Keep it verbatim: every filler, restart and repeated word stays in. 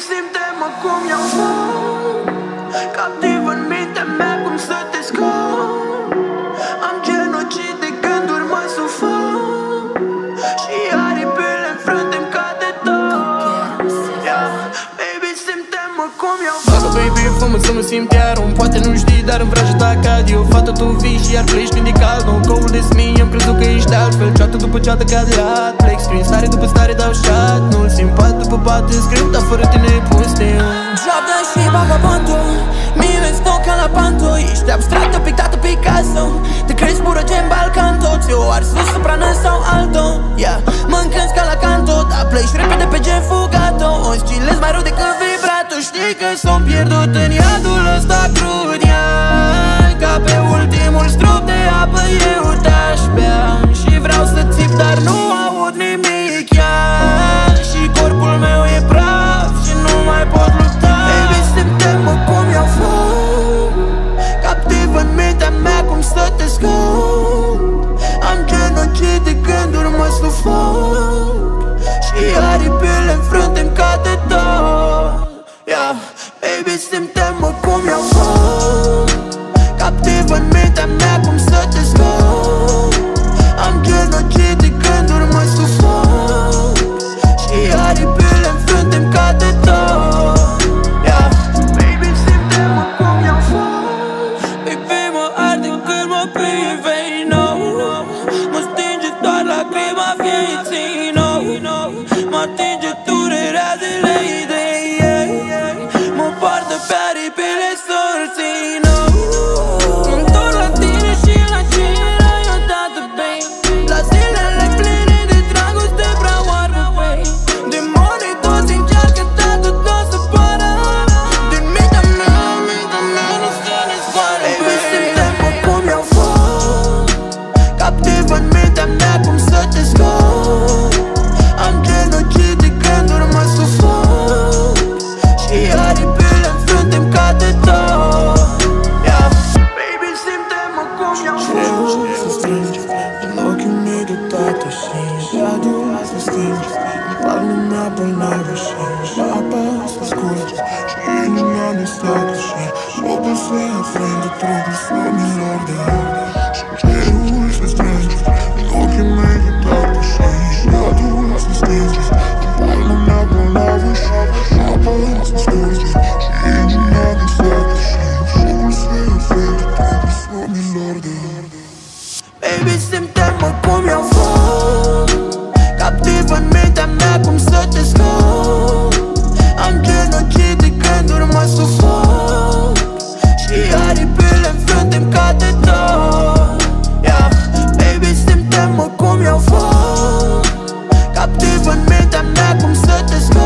simte-mă cum iau foc, captiv în mintea mea, cum să te scot. Am genocid de gânduri, mă sufoc și aripile în frunte-mi cade tot. Yeah, baby, simte-mă cum iau foc. Facă baby, fă-mă să mă simt iar om. Poate nu știi, dar îmi vrajă ta cad eu. Fată, tu vii și iar pleci când e cald. No go this me, am crezut că ești altfel. Ceată după ceată ca de rat. Plec screen, stare după stare dau shot. Nu-l simt pat după pat, îți scriu, dar fără tine pustiu. Job și vagabondul, mine stau ca la panto. Ești abstractă, pictată Picasso. Te crezi pură gen Balcanto. Ți-o ars sus, soprană sau alto. Yeah, mă încânți ca la canto, dar pleci repede pe gen fugato. O scilez mai rău decât vibrato. Știi că s-o pierdut în iadul ăsta crud, yeah. Ca pe ultimul strop de apă eu te-aș bea și vreau să țip, dar nu aud nimic, yeah. Și corpul meu e praf și nu mai pot lupta. Baby, simte-mă cum iau foc, captiv în mintea mea, cum să te scot. Am genocid de gânduri, mă sufoc și aripile în frunte-mi cade tot. Yeah, baby, simte-mă cum iau foc, captiv în mintea mea, cum să te scot. Am genocid de gânduri, mă sufoc și aripile în frunte-mi cade tot. Yeah, baby, simte-mă cum iau foc. Baby, mă arde când mă privei, no. Mă stinge doar lacrima vieții, no. Mă atinge durerea zilei de ei. Mă poartă pe aripile sorții, no. Mă-ntorc la tine și la cine ai odată, babe. La zilele pline de dragoste vreau oarbă, babe. Demonii toți încearcă, dar tot o să pară. Din mintea mea, mintea mea nu se ne zboară, Baby, simte-mă cum iau foc, captiv în mintea mea, cum să te scot. Am genocid de gânduri, mă sufoc și aripile în frunte-mi cade tot. Yeah, baby, simte-mă cum iau foc. Se strânge în ochii mei de tată și iadul se stinge în palma mea bolnavă și apa se scurge și inima mi stată și jocul se aprinde trupul flamilor de aur. Și cerul se strânge în ochii mei de tată și iadul se stinge în palma mea bolnavă și apa se scurge și inima mi stată și jocul se aprinde trupul flamilor de aur. Baby, simte-mă cum iau foc, captiv în mintea mea, cum să te scot. Am genocid de gânduri, mă sufoc și aripile în frunte-mi cade tot. Yeah, baby, simte-mă cum iau foc, captiv în mintea mea, cum să te scot.